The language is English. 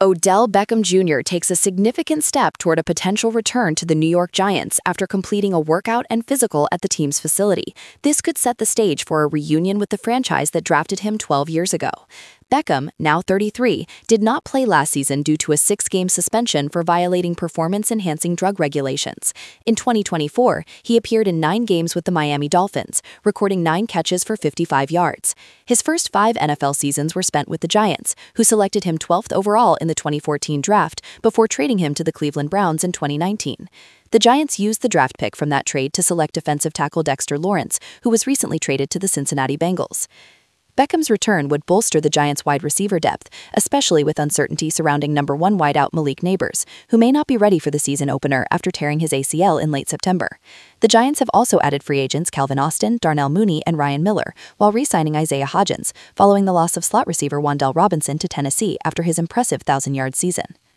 Odell Beckham Jr. takes a significant step toward a potential return to the New York Giants after completing a workout and physical at the team's facility. This could set the stage for a reunion with the franchise that drafted him 12 years ago. Beckham, now 33, did not play last season due to a 6-game suspension for violating performance-enhancing drug regulations. In 2024, he appeared in 9 games with the Miami Dolphins, recording 9 catches for 55 yards. His first 5 NFL seasons were spent with the Giants, who selected him 12th overall in the 2014 draft before trading him to the Cleveland Browns in 2019. The Giants used the draft pick from that trade to select defensive tackle Dexter Lawrence, who was recently traded to the Cincinnati Bengals. Beckham's return would bolster the Giants' wide receiver depth, especially with uncertainty surrounding number 1 wideout Malik Nabers, who may not be ready for the season opener after tearing his ACL in late September. The Giants have also added free agents Calvin Austin, Darnell Mooney, and Ryan Miller, while re-signing Isaiah Hodgins, following the loss of slot receiver Wan'Dale Robinson to Tennessee after his impressive 1,000-yard season.